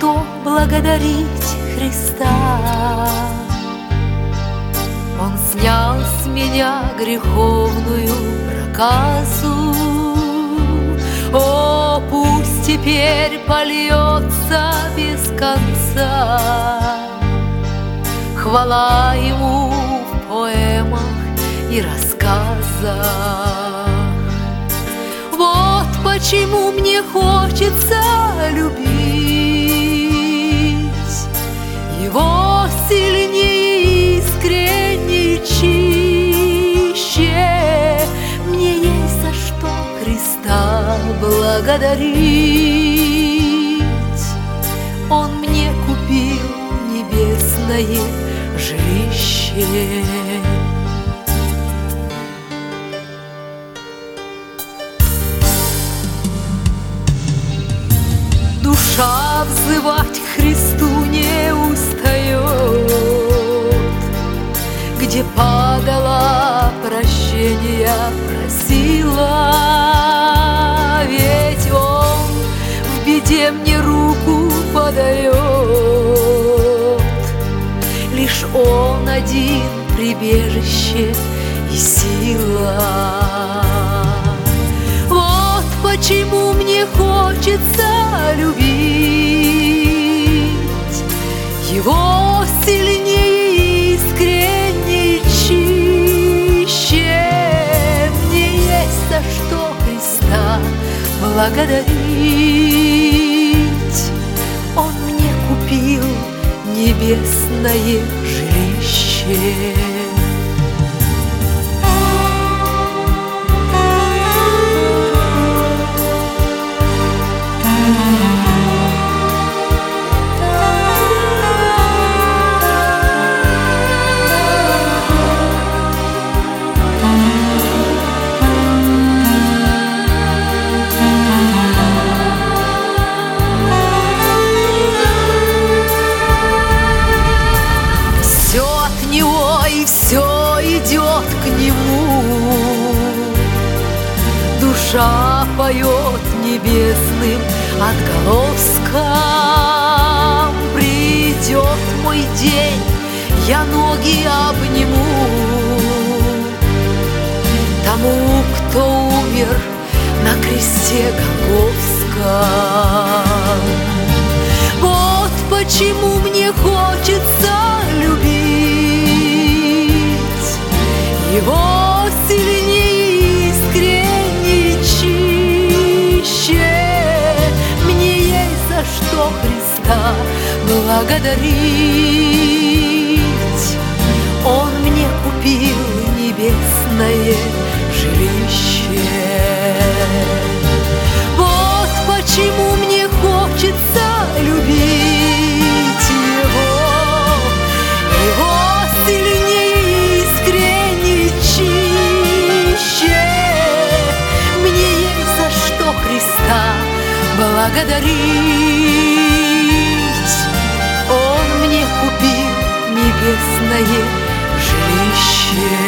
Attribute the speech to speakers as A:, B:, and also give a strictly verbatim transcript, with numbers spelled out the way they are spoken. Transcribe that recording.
A: что благодарить Христа. Он снял с меня греховную проказу. О, пусть теперь польется без конца хвала Ему в поэмах и рассказах. Вот почему мне хочется любить Его сильнее, искреннее, чище. Мне есть за что Христа благодарить. Он мне купил небесное жилище. Душа взывать к Христу не устает, где падала, прощения просила. Ведь Он в беде мне руку подает, лишь Он один прибежище и сила. Вот почему мне хочется любить Его сильнее, искреннее, чище. Мне есть за что Христа благодарить. Он мне купил небесное жилище. Все идет к Нему, душа поет небесным отголоском. Придет мой день, я ноги обниму тому, кто умер на кресте Голгофском. Вот почему мне хочется любить Его сильнее, искренне, чище. Мне есть за что Христа благодарить. Он мне купил небесное жилище. Вот почему мне хочется любить Его, Его сильнее, искренне, чище. Мне есть за что Христа благодарить. Он мне купил небесное жилище.